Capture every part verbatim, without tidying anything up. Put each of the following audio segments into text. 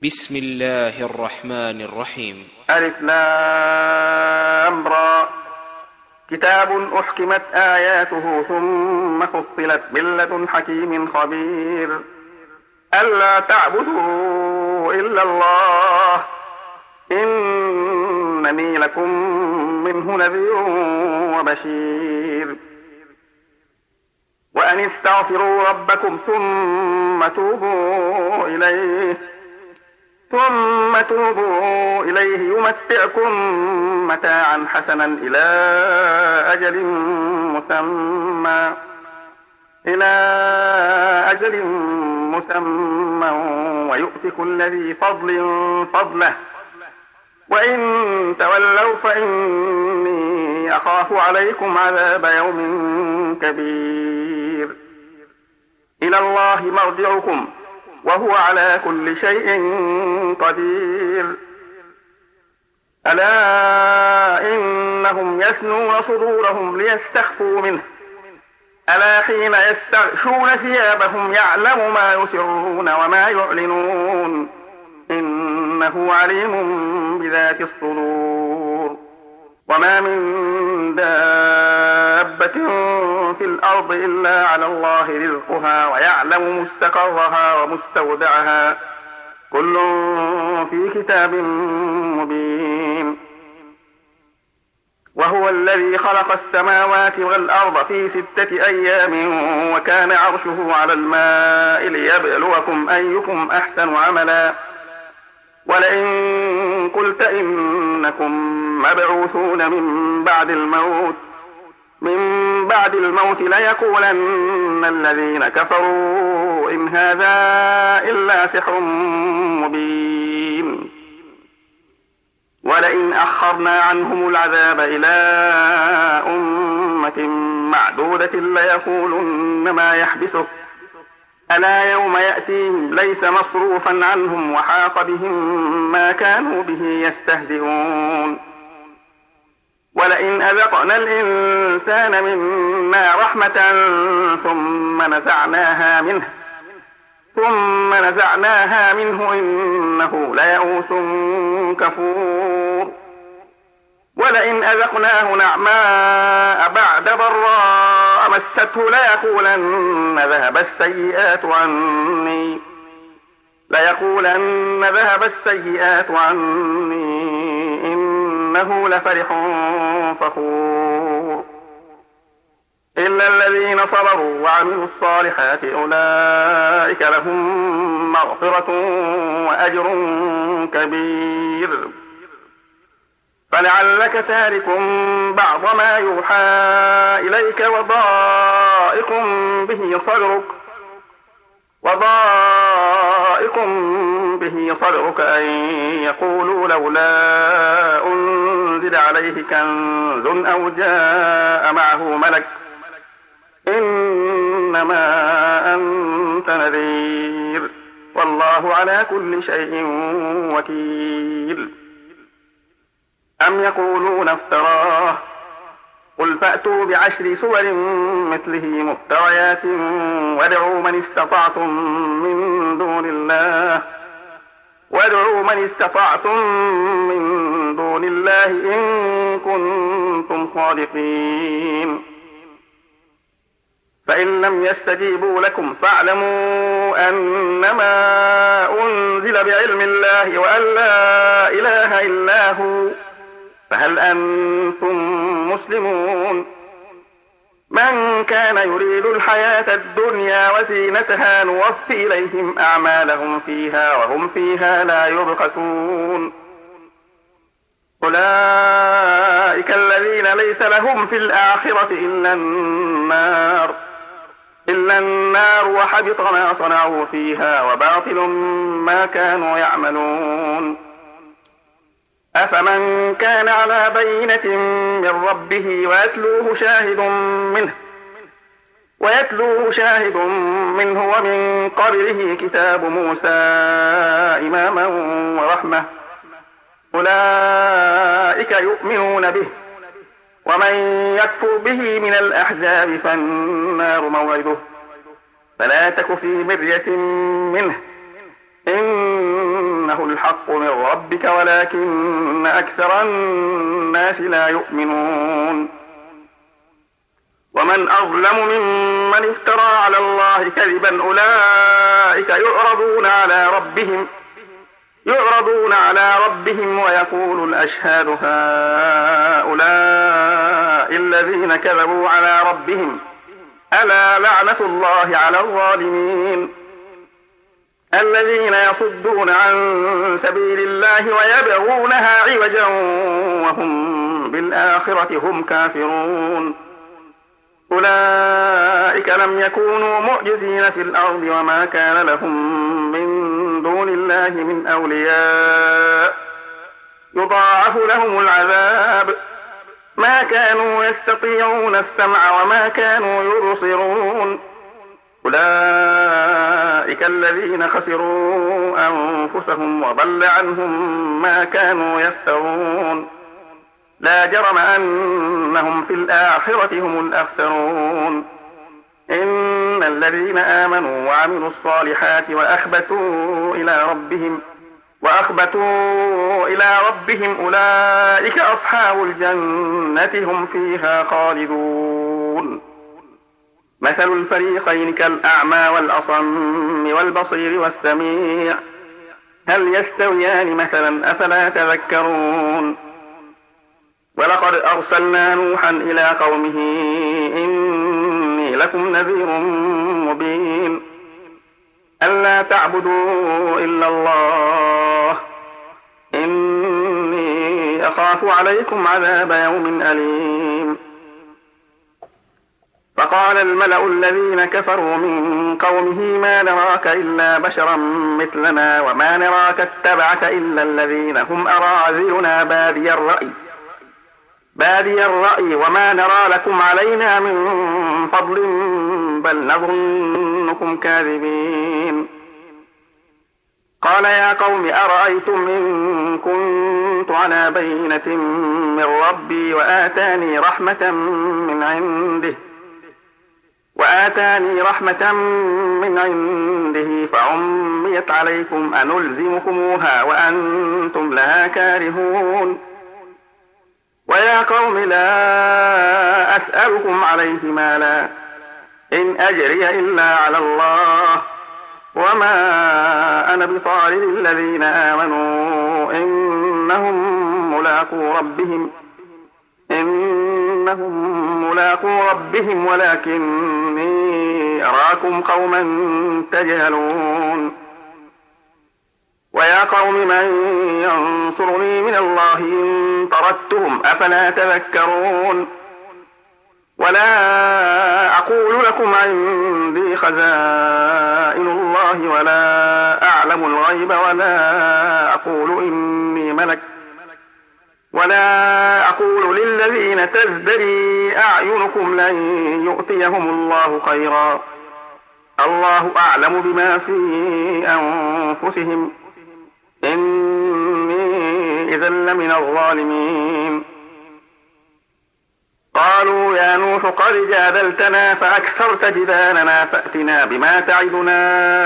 بسم الله الرحمن الرحيم. ألف لام را. كتاب أحكمت آياته ثم فصلت من لدن حكيم خبير. ألا تعبدوا إلا الله إنني لكم منه نذير وبشير. وأن استغفروا ربكم ثم توبوا إليه ثم توبوا إليه يمتعكم متاعا حسنا إلى أجل مسمى إلى أجل مسمى ويؤتي كل ذي فضل فضله وإن تولوا فإني أخاف عليكم عذاب يوم كبير. إلى الله مرجعكم وهو على كل شيء قدير. ألا إنهم يثنون صدورهم ليستخفوا منه ألا حين يستغشون ثيابهم يعلم ما يسرون وما يعلنون إنه عليم بذات الصدور. وما من دابة في الأرض إلا على الله رزقها ويعلم مستقرها ومستودعها كل في كتاب مبين. وهو الذي خلق السماوات والأرض في ستة أيام وكان عرشه على الماء ليبلوكم أيكم أحسن عملا. ولئن قلت إنكم مبعوثون من بعد الموت من بعد الموت ليقولن الذين كفروا إن هذا إلا سحر مبين. ولئن أخرنا عنهم العذاب إلى أمة معدودة ليقولن ما يحبسه ألا يوم يأتيهم ليس مصروفا عنهم وحاق بهم ما كانوا به يستهزئون. ولئن أذقنا الإنسان منا رحمة ثم نزعناها منه ثم نزعناها منه إنه ليئوس كفور. ولئن أذقناه نعماء بعد ضراء مسته ليقولن ذهب السيئات عني ليقولن ذهب السيئات عني إنه لفرح فخور. إلا الذين صبروا وعملوا الصالحات أولئك لهم مغفرة وأجر كبير. فلعلك تارك بعض ما يوحى إليك وضائق به صدرك وضائق به صدرك أن يقولوا لولا أنزل عليه كنز أو جاء معه ملك إنما أنت نذير والله على كل شيء وكيل. أم يقولون افتراه قل فأتوا بعشر سور مثله مفتريات وادعوا من استطعتم من دون الله وادعوا من استطعتم من دون الله إن كنتم صادقين. فإن لم يستجيبوا لكم فاعلموا أنما أنزل بعلم الله وأن لا إله إلا هو فهل أنتم مسلمون. من كان يريد الحياة الدنيا وزينتها نوفي إليهم أعمالهم فيها وهم فيها لا يبخسون. أولئك الذين ليس لهم في الآخرة إلا النار إلا النار وحبط ما صنعوا فيها وباطل ما كانوا يعملون. أفمن كان على بينة من ربه ويتلوه شاهد منه ويتلوه شاهد منه ومن قبله كتاب موسى إماما ورحمة أولئك يؤمنون به ومن يكفر به من الأحزاب فالنار موعده فلا تك في مرية منه إن إنه الحق من ربك ولكن أكثر الناس لا يؤمنون ومن أظلم ممن افترى على الله كذبا أولئك يعرضون على ربهم يعرضون على ربهم ويقول الأشهاد هؤلاء الذين كذبوا على ربهم ألا لعنة الله على الظالمين الذين يصدون عن سبيل الله ويبغونها عوجا وهم بالآخرة هم كافرون أولئك لم يكونوا معجزين في الأرض وما كان لهم من دون الله من أولياء يضاعف لهم العذاب ما كانوا يستطيعون السمع وما كانوا يبصرون أولئك الذين خسروا أنفسهم وضل عنهم ما كانوا يفترون لا جرم أنهم في الآخرة هم الأخسرون إن الذين آمنوا وعملوا الصالحات وأخبتوا إلى ربهم وأخبتوا إلى ربهم أولئك أصحاب الجنة هم فيها خالدون مثل الفريقين كالأعمى والأصم والبصير والسميع هل يستويان مثلا أفلا تذكرون ولقد أرسلنا نوحا إلى قومه إني لكم نذير مبين ألا تعبدوا إلا الله إني أخاف عليكم عذاب يوم أليم فقال الملأ الذين كفروا من قومه ما نراك إلا بشرا مثلنا وما نراك اتبعك إلا الذين هم أراذلنا بادي الرأي بادي الرأي وما نرى لكم علينا من فضل بل نظنكم كاذبين قال يا قوم أرأيتم إن كنت على بينة من ربي وآتاني رحمة من عنده وآتاني رحمة من عنده فعميت عليكم أنلزمكموها وأنتم لها كارهون ويا قوم لا أسألكم عليه مالا إن أجري إلا على الله وما أنا بطارد الذين آمنوا إنهم ملاقو ربهم إنهم ملاقو ربهم ولكني أراكم قوما تجهلون ويا قوم من ينصرني من الله إن طردتهم أفلا تذكرون ولا أقول لكم عندي خزائن الله ولا أعلم الغيب ولا أقول إني ملك ولا أقول للذين تزدري أعينكم لن يؤتيهم الله خيرا الله أعلم بما في أنفسهم إني إذا لمن الظالمين قالوا يا نوح قد جادلتنا فأكثرت جدالنا فأتنا بما تعدنا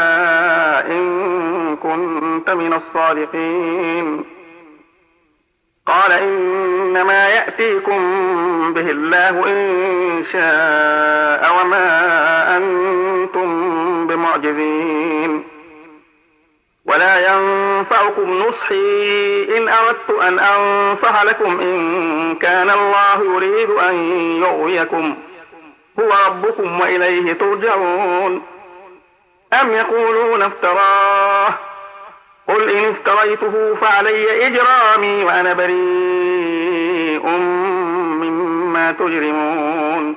إن كنت من الصادقين قال إنما يأتيكم به الله إن شاء وما أنتم بمعجزين ولا ينفعكم نصحي إن أردت أن أنصح لكم إن كان الله يريد أن يغويكم هو ربكم وإليه ترجعون أم يقولون افتراه قل إن افتريته فعلي إجرامي وأنا بريء مما تجرمون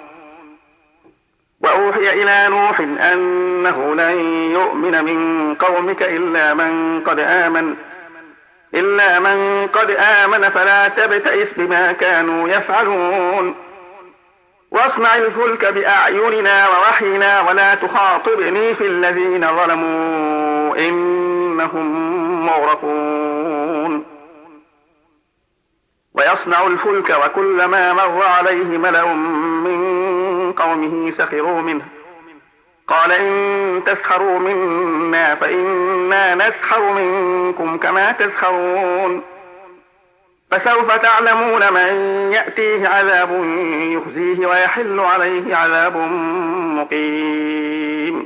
وأوحي إلى نوح أنه لن يؤمن من قومك إلا من قد آمن إلا من قد آمن فلا تبتئس بما كانوا يفعلون واصنع الفلك بأعيننا ووحينا ولا تخاطبني في الذين ظلموا إنهم مغرقون ويصنع الفلك وكلما مر عليه ملأ من قومه سخروا منه قال إن تسخروا منا فإنا نسخر منكم كما تسخرون فسوف تعلمون من يأتيه عذاب يخزيه ويحل عليه عذاب مقيم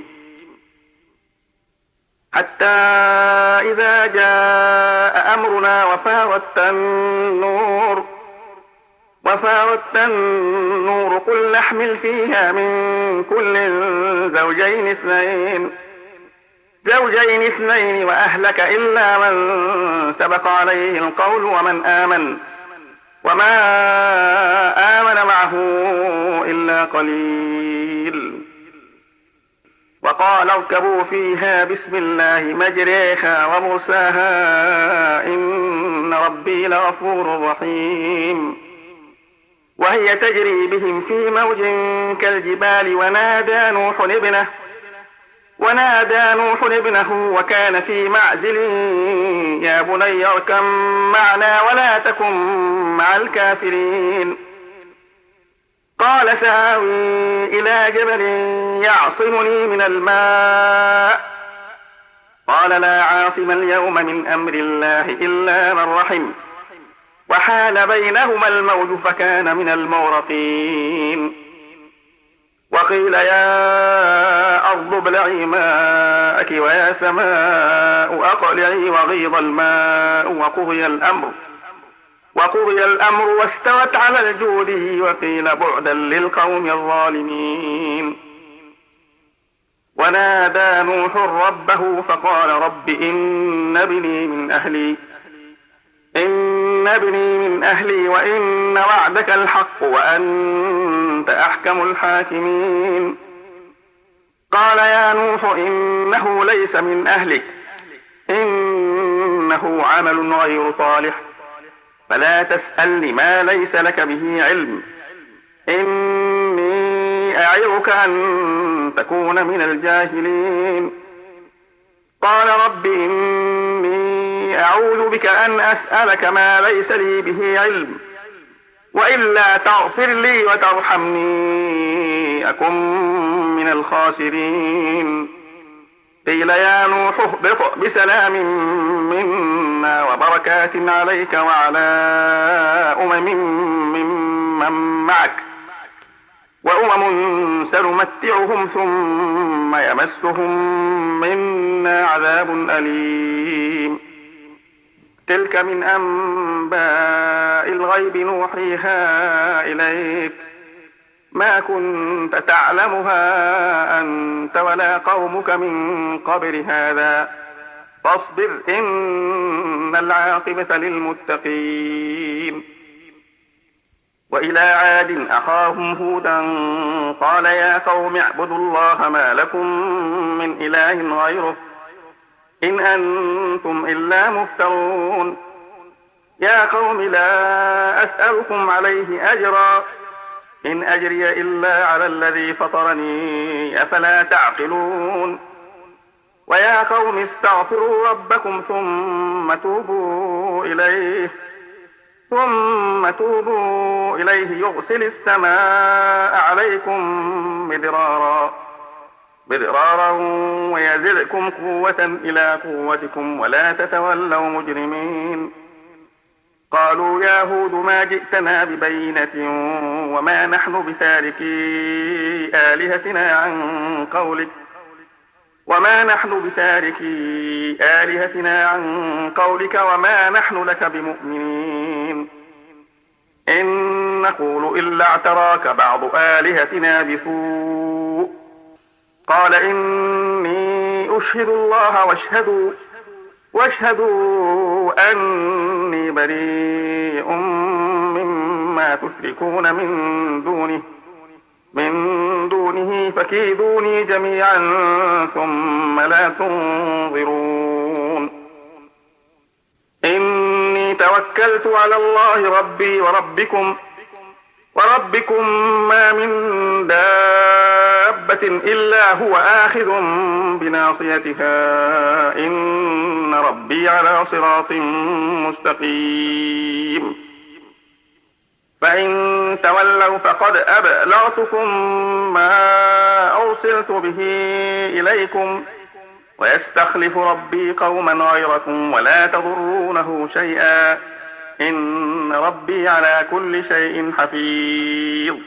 حتى إذا جاء أمرنا وفارت النور وفارت النور قل نحمل فيها من كل زوجين اثنين زوجين اثنين وأهلك إلا من سبق عليه القول ومن آمن وما آمن معه إلا قليل وقال اركبوا فيها بسم الله مجريها ومرساها إن ربي لغفور رحيم وهي تجري بهم في موج كالجبال ونادى نوح ابنه ونادى نوح ابنه وكان في معزل يا بني اركب معنا ولا تكن مع الكافرين قال سآوي إلى جبل يعصمني من الماء قال لا عاصم اليوم من أمر الله إلا من رحم وحال بينهما الموج فكان من المغرقين وقيل يا أرض ابلعي ماءك ويا سماء أقلعي وغيض الماء وقضي الأمر وقضي الأمر واستوت على الجود وقيل بعدا للقوم الظالمين ونادى نوح ربه فقال رب إن ابني من أهلي إن ابني من أهلي وإن وعدك الحق وأنت أحكم الحاكمين قال يا نوح إنه ليس من أهلك إنه عمل غير صالح فلا تسألني ما ليس لك به علم إني أعظك أن تكون من الجاهلين قال رب إني أعوذ بك أن أسألك ما ليس لي به علم وإلا تغفر لي وترحمني أكن من الخاسرين قيل يا نوح اهبط بسلام منا وبركات عليك وعلى أمم ممن معك وأمم سنمتعهم ثم يمسهم منا عذاب أليم تلك من أنباء الغيب نوحيها إليك ما كنت تعلمها أنت ولا قومك من قبل هذا فاصبر إن العاقبة للمتقين وإلى عاد أخاهم هودا قال يا قوم اعبدوا الله ما لكم من إله غيره إن أنتم إلا مفترون يا قوم لا أسألكم عليه أجرا إن أجري إلا على الذي فطرني أفلا تعقلون ويا قوم استغفروا ربكم ثم توبوا إليه ثم توبوا إليه يرسل السماء عليكم مدرارا مدرارا ويزدكم قوة إلى قوتكم ولا تتولوا مجرمين قالوا يا هود ما جئتنا ببينة وما نحن بتاركي آلهتنا عن قولك وما نحن بتاركي آلهتنا عن قولك وما نحن لك بمؤمنين إن نقول إلا اعتراك بعض آلهتنا بسوء قال إني أشهد الله واشهدوا واشهدوا أني بريء مما تشركون من دونه من دونه فكيدوني جميعا ثم لا تنظرون إني توكلت على الله ربي وربكم وربكم ما من دابة إلا هو آخذ بناصيتها إن ربي على صراط مستقيم فإن تولوا فقد أبلغتكم ما أرسلت به إليكم ويستخلف ربي قوما غيركم ولا تضرونه شيئا إن ربي على كل شيء حفيظ.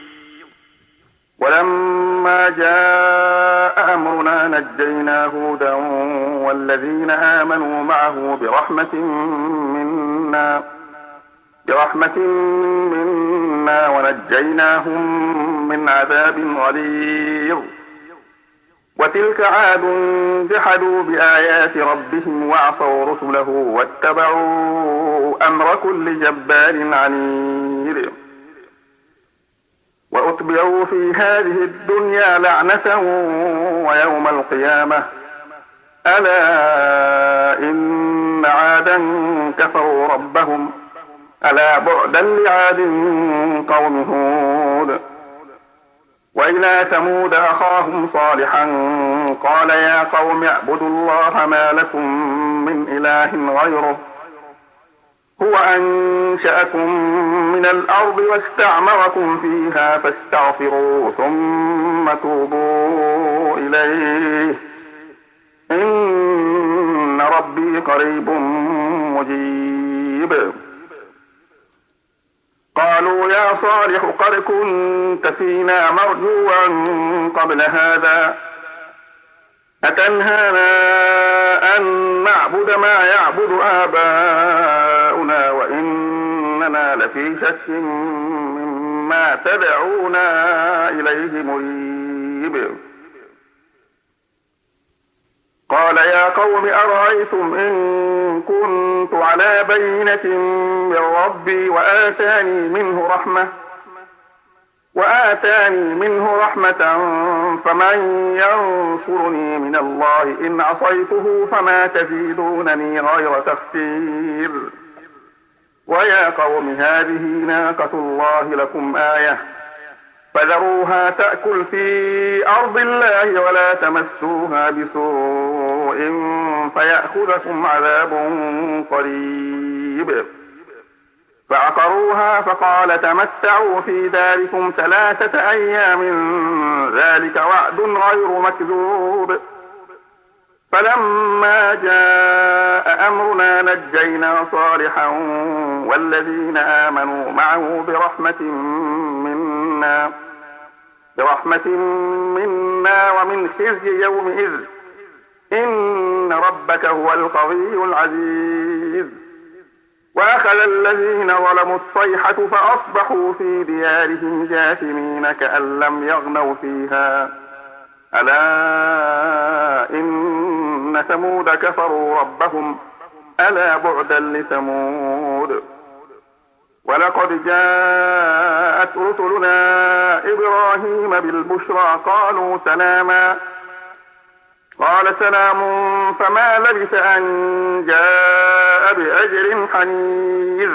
ولما جاء أمرنا نجينا هودا والذين آمنوا معه برحمة منا برحمة منا ونجيناهم من عذاب غليظ. وتلك عاد جحدوا بآيات ربهم وعصوا رسله واتبعوا أمر كل جبار عنيد. وأتبعوا في هذه الدنيا لعنة ويوم القيامة ألا إن عادا كفروا ربهم ألا بعدا لعاد قوم هود. وإلى ثمود أخاهم صالحا قال يا قوم اعبدوا الله ما لكم من إله غيره هو أنشأكم من الأرض واستعمركم فيها فاستغفروا ثم توبوا إليه إن ربي قريب مجيب. قالوا يا صالح قد كنت فينا مرجوا قبل هذا أتنهانا أن نعبد ما يعبد آباؤنا وإننا لفي شك مما تدعونا إليه مريب. قال يا قوم أرأيتم إن كنت على بينة من ربي وآتاني منه رحمة وآتاني منه رحمة فمن ينصرني من الله إن عصيته فما تزيدونني غير تخسير. ويا قوم هذه ناقة الله لكم آية فذروها تأكل في أرض الله ولا تمسوها بسوء فيأخذكم عذاب قريب. فعقروها فقال تمتعوا في داركم ثلاثة أيام ذلك وعد غير مكذوب. فلما جاء أمرنا نجينا صالحا والذين آمنوا معه برحمة منا برحمة منا ومن خزي يومئذ إن ربك هو القوي العزيز. وأخذ الذين ظلموا الصيحة فأصبحوا في ديارهم جاثمين كأن لم يغنوا فيها ألا إن ثمود كفروا ربهم ألا بعدا لثمود. ولقد جاءت رسلنا إبراهيم بالبشرى قالوا سلاما قال سلام فما لبث أن جاء بأجر حنيذ.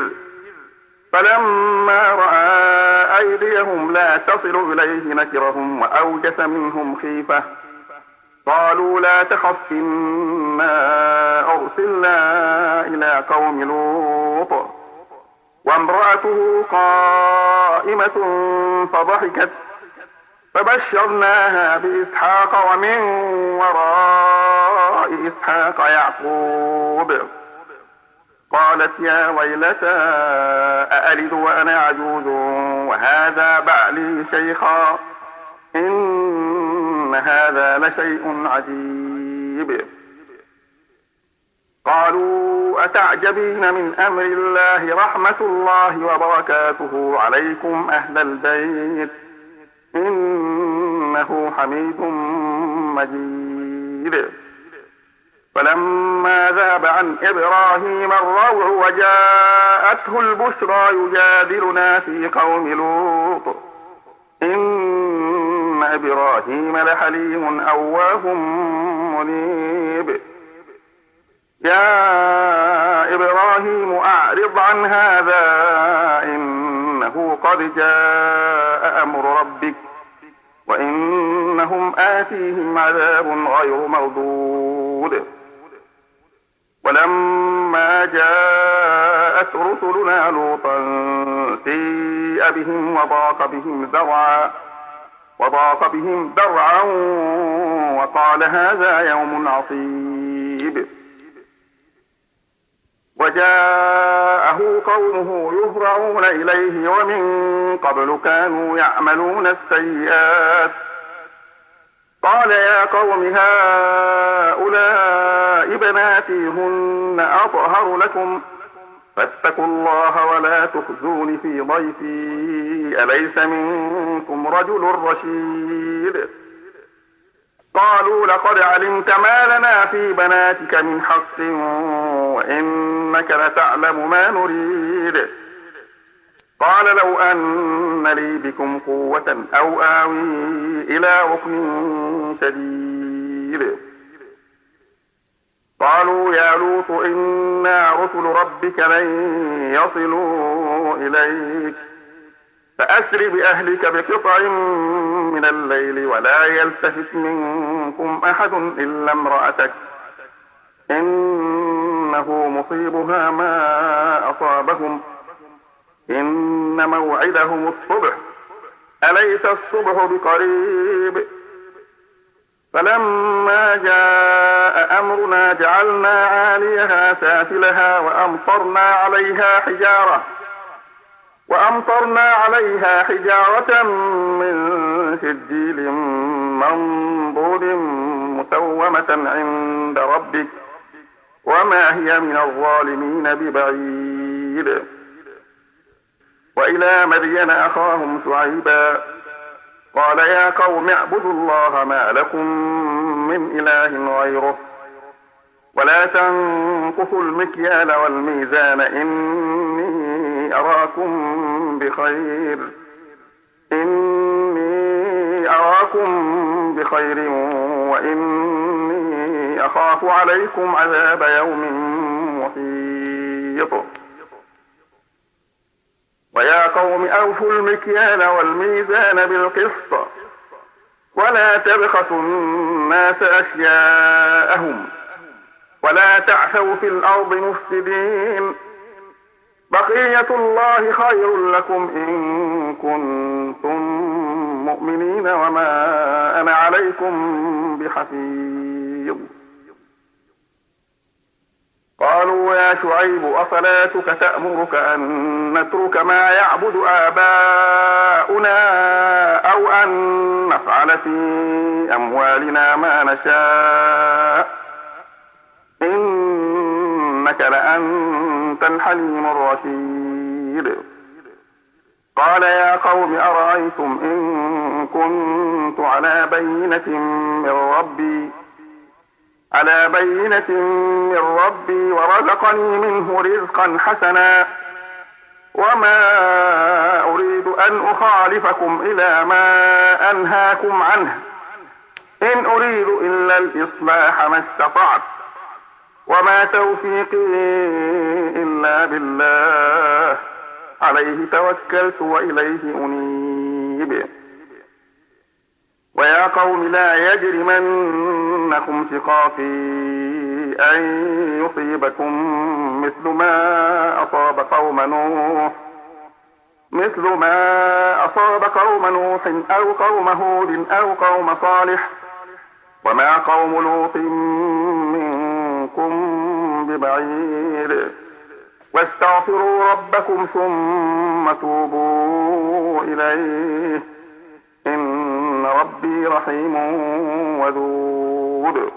فلما رأى أيديهم لا تصل إليه نكرهم وأوجس منهم خيفة قالوا لا تخف إنا أرسلنا إلى قوم لوط وامرأته قائمة فضحكت فبشرناها بإسحاق ومن وراء إسحاق يعقوب. قالت يا ويلتى أألد وأنا عجوز وهذا بعلي شيخا إن هذا لشيء عجيب. قالوا أتعجبين من أمر الله رحمة الله وبركاته عليكم أهل البيت إنه حميد مجيد. فلما ذاب عن إبراهيم الروع وجاءته البشرى يجادلنا في قوم لوط إن إبراهيم لحليم أواه منيب. يا إبراهيم أعرض عن هذا إنه قد جاء أمر ربك وإنهم آتيهم عذاب غير مردود. ولما جاء جاءت رسلنا لوطا سيء بهم وضاق بهم ذرعا وضاق بهم ذرعا وقال هذا يوم عصيب. وجاءه قومه يهرعون إليه ومن قبل كانوا يعملون السيئات. قال يا قوم هؤلاء بناتي هن أطهر لكم فاتقوا الله ولا تخزون في ضيفي أليس منكم رجل رشيد. قالوا لقد علمت ما لنا في بناتك من حق وإنك لتعلم ما نريد. قال لو أن لي بكم قوة أو آوي إلى ركن شديد. قالوا يا لوط إنا رسل ربك لن يصلوا إليك فأسر بأهلك بقطع من الليل ولا يلتفت منكم أحد إلا امرأتك إنه مصيبها ما أصابهم إن موعدهم الصبح أليس الصبح بقريب. فلما جاء أمرنا جعلنا عاليها سافلها وأمطرنا عليها حجارة وأمطرنا عليها حجارة من سجيل منضود مسومة عند ربك وما هي من الظالمين ببعيد. وإلى مدين أخاهم شعيبا قال يا قوم اعبدوا الله ما لكم من إله غيره ولا تنقصوا المكيال والميزان إني أراكم بخير إني أراكم بخير وإني أخاف عليكم عذاب يوم محيط. ويا قوم أوفوا المكيال والميزان بالقسط ولا تبخسوا الناس أشياءهم ولا تعثوا في الأرض مفسدين. بقية الله خير لكم إن كنتم مؤمنين وما أنا عليكم بحفيظ. قالوا يا شعيب أصلاتك تأمرك أن نترك ما يعبد آباؤنا أو أن نفعل في أموالنا ما نشاء إنك لأنت الحليم الرشيد. قال يا قوم أرأيتم إن كنت على بينة من ربي على بينة من ربي ورزقني منه رزقا حسنا وما أريد أن أخالفكم إلى ما أنهاكم عنه إن أريد إلا الإصلاح ما استطعت وما توفيقي إلا بالله عليه توكلت وإليه أنيب. ويا قوم لا يجرمنكم شقاقي أن يصيبكم مثل ما أصاب قوم نوح مثل ما أصاب قوم نوح أو قوم هود أو قوم صالح وما قوم لوط منكم ببعيد. واستغفروا ربكم ثم توبوا إليه إن ربي رحيم ودود.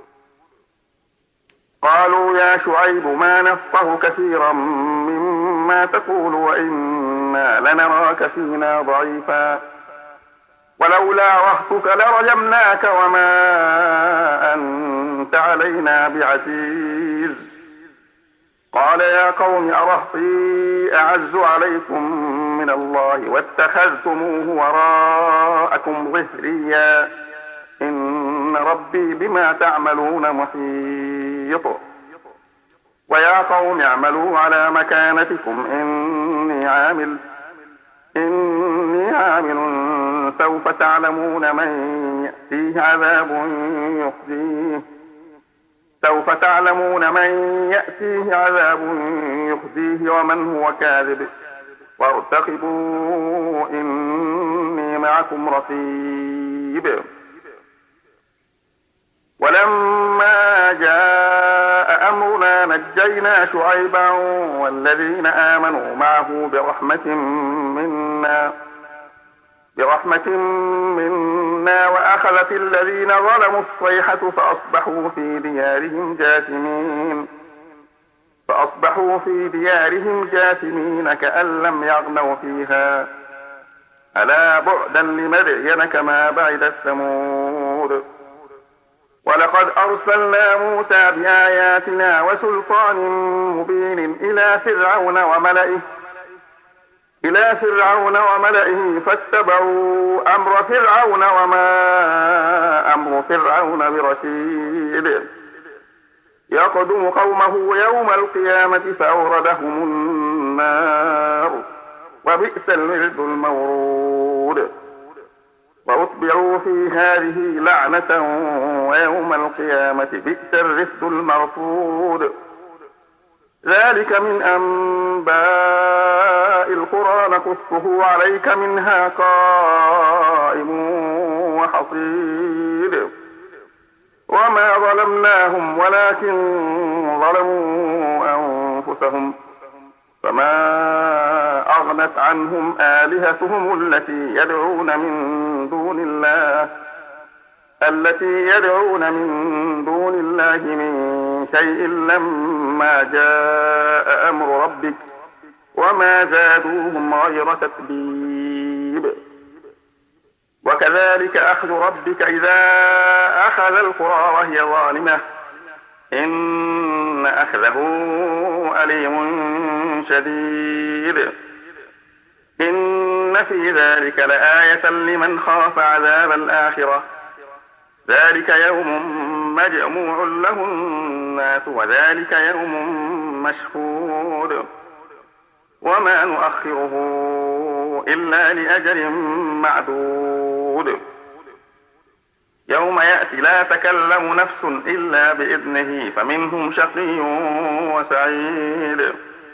قالوا يا شعيب ما نفقه كثيرا مما تقول وإنا لنراك فينا ضعيفا ولولا رهتك لرجمناك وما أنت علينا بعزيز. قال يا قوم أرهطي أعز عليكم من الله واتخذتموه وراءكم ظهريا إن ربي بما تعملون محيط. ويا قوم اعملوا على مكانتكم إني عامل إني عامل سوف تعلمون من يأتيه عذاب يخزيه سوف تعلمون من يأتيه عذاب يخزيه ومن هو كاذب وارتقبوا إني معكم رقيب. ولما جاء أمرنا نجينا شعيبا والذين آمنوا معه برحمة منا برحمة منا وأخذت الذين ظلموا الصيحة فأصبحوا في ديارهم جاثمين فأصبحوا في ديارهم جاثمين كأن لم يغنوا فيها ألا بعدا لمدين كما بعد ثمود. ولقد أرسلنا موسى بآياتنا وسلطان مبين إلى فرعون وملئه إلى فرعون وملئه فاتبعوا أمر فرعون وما أمر فرعون برشيد. يقدم قومه يوم القيامة فأوردهم النار وبئس الورد المورود. وأتبعوا في هذه لعنة ويوم القيامة بئس الرفد المرفود. ذلك من أنباء القرى نقصه عليك منها قائم وحصيد. وما ظلمناهم ولكن ظلموا أنفسهم فما أغنت عنهم آلهتهم التي يدعون من دون الله التي يدعون من دون الله من شيء لما جاء أمر ربك وما زادوهم غير تتبيب. وكذلك أخذ ربك إذا أخذ القرى وهي ظالمة إن أخذه أليم شديد. إن في ذلك لآية لمن خاف عذاب الآخرة ذلك يوم مجموع له الناس وذلك يوم مشهود. وما نؤخره إلا لأجل معدود. يوم يأتي لا تكلم نفس إلا بإذنه فمنهم شقي وسعيد.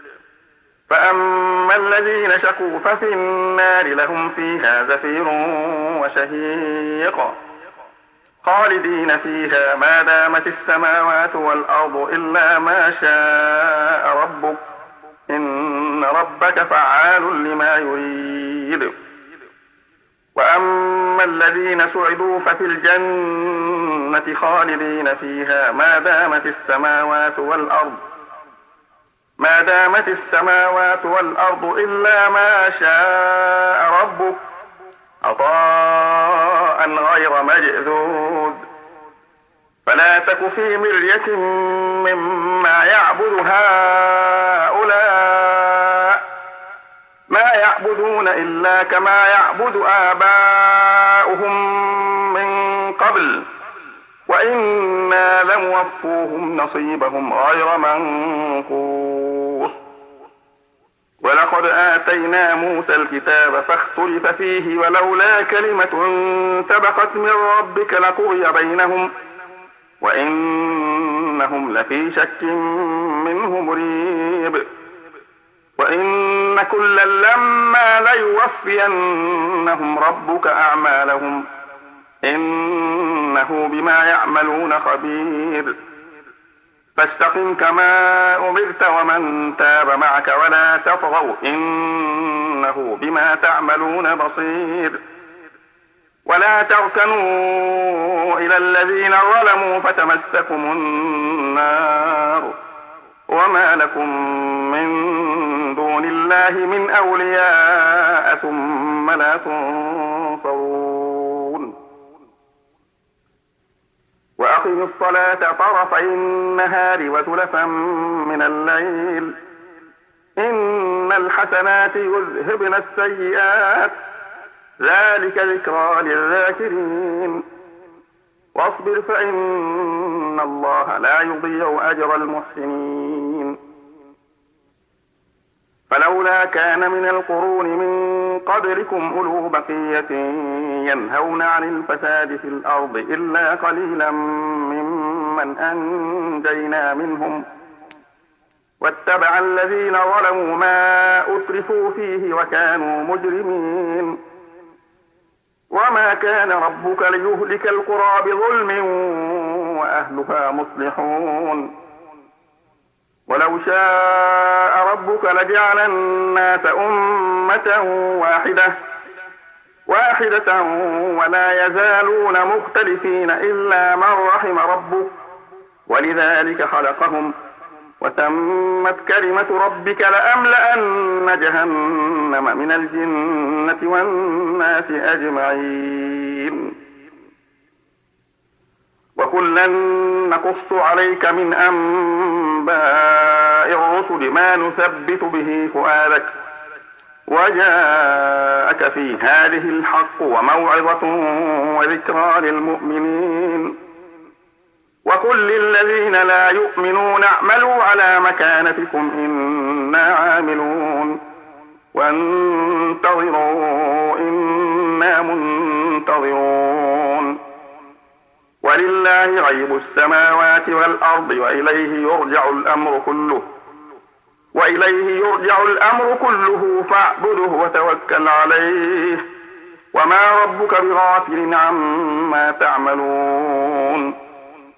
فأما الذين شقوا ففي النار لهم فيها زفير وشهيق خالدين فيها ما دامت السماوات والأرض إلا ما شاء ربك إن ربك فعال لما يريد. وأما الذين سعدوا ففي الجنة خالدين فيها ما دامت السماوات والأرض ما دامت السماوات والأرض إلا ما شاء ربك عطاء غير مجذوذ. فلا تك في مرية مما يعبد هؤلاء ما يعبدون إلا كما يعبد آباؤهم من قبل وإنا لموفوهم نصيبهم غير منقوص. ولقد آتينا موسى الكتاب فاختلف فيه ولولا كلمة سبقت من ربك لقضي بينهم وإنهم لفي شك منه مريب. وإن كلا لما ليوفينهم ربك أعمالهم إنه بما يعملون خبير. فاستقم كما أمرت ومن تاب معك ولا تطغوا إنه بما تعملون بصير. ولا تركنوا إلى الذين ظلموا فتمسكم النار وما لكم من دون الله من أولياء ثم لا تنصرون. وأقم الصلاة طرفي النهار وزلفا من الليل إن الحسنات يذهبن السيئات ذلك ذكرى للذاكرين. واصبر فإن الله لا يضيع أجر المحسنين. فلولا كان من القرون من قبلكم أولو بقية ينهون عن الفساد في الأرض إلا قليلا ممن أنجينا منهم واتبع الذين ظلموا ما أترفوا فيه وكانوا مجرمين. وما كان ربك ليهلك القرى بظلم وأهلها مصلحون. ولو شاء ربك لجعل الناس أمة واحدة واحدة ولا يزالون مختلفين إلا من رحم ربك ولذلك خلقهم وتمت كلمة ربك لأملأن جهنم من الجنة والناس أجمعين. وكلا نقص عليك من أنباء الرسل ما نثبت به فؤادك وجاءك في هذه الحق وموعظة وذكرى للمؤمنين. وقل للذين لا يؤمنون اعملوا على مكانتكم إنا عاملون وانتظروا إنا منتظرون. ولله غيب السماوات والأرض وإليه يرجع الأمر كله وإليه يرجع الأمر كله فاعبده وتوكل عليه وما ربك بغافل عما تعملون.